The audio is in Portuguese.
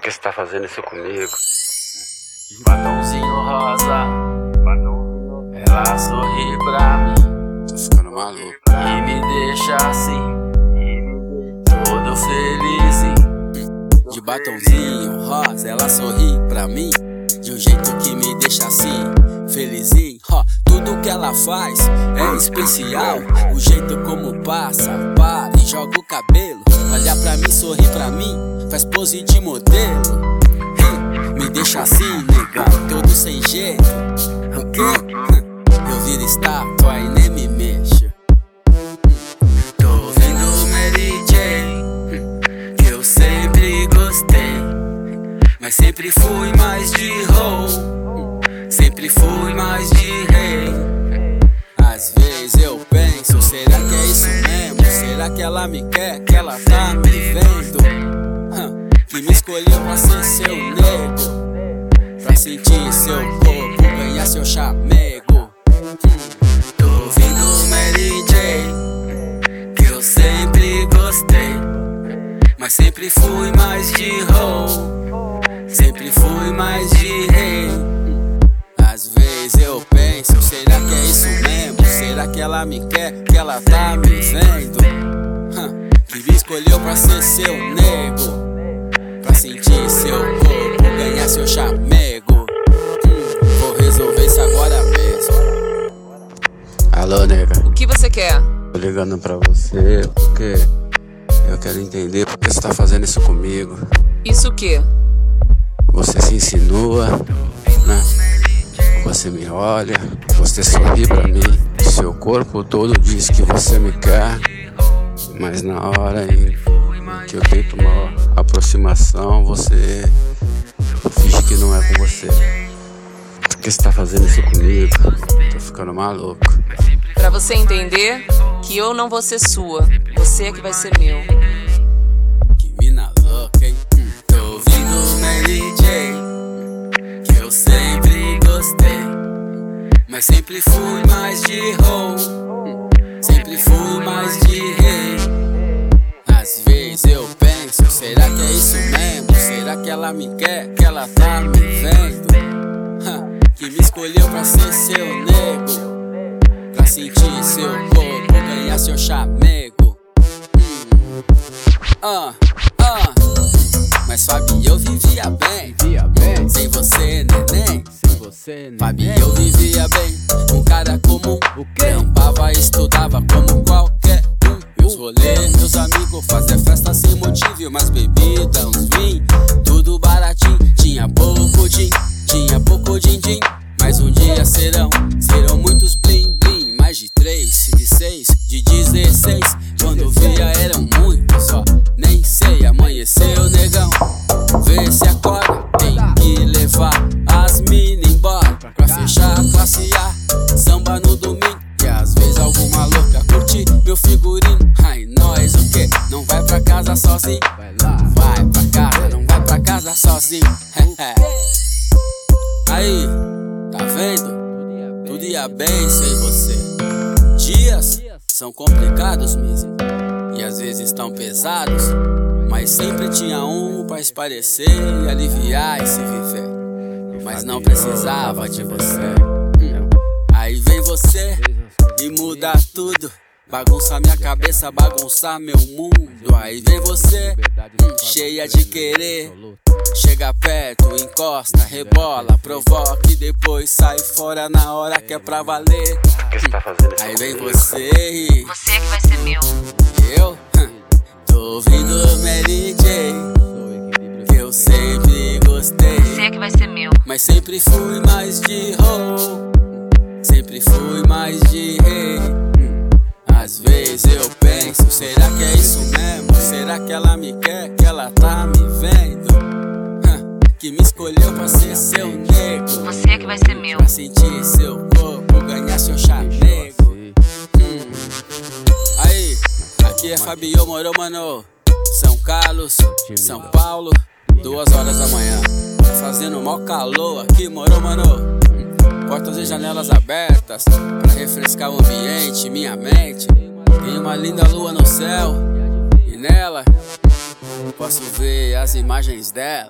Por que você tá fazendo isso comigo? Batomzinho rosa, ela sorri pra mim, Tô ficando maluco. e me deixa assim, todo feliz. De batomzinho rosa, ela sorri pra mim de um jeito que me deixa assim, felizinho. Tudo que ela faz é especial. O jeito como passa, para e joga o cabelo. Olha pra mim, sorri pra mim, faz pose de modelo. Me deixa assim, negão, todo sem jeito. O quê? Eu viro estátua e nem me mexo. Tô ouvindo Mary J, que eu sempre gostei, Mas sempre fui mais de roll, sempre fui mais de rei. Às vezes eu penso, será que é isso mesmo? Será que ela me quer, que ela tá me vendo? Que me escolheu pra ser seu nego, pra sentir seu corpo, ganhar seu chamego. tô ouvindo Mary J, que eu sempre gostei, Mas sempre fui mais de roll, sempre fui mais de rei. Às vezes eu penso, será que é isso mesmo? Será que ela me quer, que ela tá me vendo? Que me escolheu pra ser seu nego, pra sentir seu corpo, ganhar seu chamego. Vou resolver isso agora mesmo. Alô, nega. O que você quer? Tô ligando pra você porque eu quero entender por que você tá fazendo isso comigo. Isso o quê? Você se insinua, né? Você me olha, você sorri pra mim. Seu corpo todo diz que você me quer, mas na hora em que eu tento uma aproximação, você finge que não é com você. Por que você tá fazendo isso comigo? Tô ficando maluco. Pra você entender que eu não vou ser sua, você é que vai ser meu. Que mina louca, hein? Tô ouvindo Mary J, que eu sempre gostei, mas sempre fui mais de roll, sempre fui mais de rei. Às vezes eu penso, será que é isso mesmo? Será que ela me quer, que ela tá me vendo? Que me escolheu pra ser seu nego, pra sentir seu corpo, ganhar seu chamego. Mas Fabi, eu vivia bem, sem você, neném. Fabi, eu vivia bem, um cara comum, trampava, estudava como qualquer um. Meus rolês, meus amigos, fazer festa sem motivo, umas bebidas, uns vinhos, tudo baratinho. Tinha pouco din-din, mas um dia serão muitos blim-blim. Mais de 3, de 6, de 16, quando via eram muitos, ó, nem sei. Amanheceu, negão, vê se acorda, tem que levar as mina embora, pra fechar a classe A, samba no domingo. E às vezes alguma louca curte meu figurino. Ai, nós o quê? Não vai pra casa sozinho? Vai pra casa, não vai pra casa sozinho. Aí, tá vendo? Tudo ia bem sem você. Dias são complicados mesmo, e às vezes tão pesados, mas sempre tinha um pra esparecer e aliviar esse viver. Mas não precisava de você. Aí vem você e muda tudo, bagunça minha cabeça, bagunça meu mundo. Aí vem você, cheia de querer, chega perto, encosta, rebola, provoca e depois sai fora na hora que é pra valer. Por que você tá fazendo isso Aí vem comigo? você e Você é que vai ser meu. eu tô ouvindo Mary J, que eu sempre gostei, Você é que vai ser meu. mas sempre fui mais de roll, sempre fui mais de rei. Às vezes eu penso, será que é isso mesmo? Será que ela me quer, que ela tá me vendo? Que me escolheu pra ser seu nego, Você é que vai ser meu. pra sentir seu corpo, ganhar seu chamego. Aí, aqui é Fabio Moro, mano. São Carlos, São Paulo, 2 horas da manhã. Tá fazendo mó calor aqui, moro, mano. Portas e janelas abertas pra refrescar o ambiente, minha mente. Tem uma linda lua no céu e nela posso ver as imagens dela.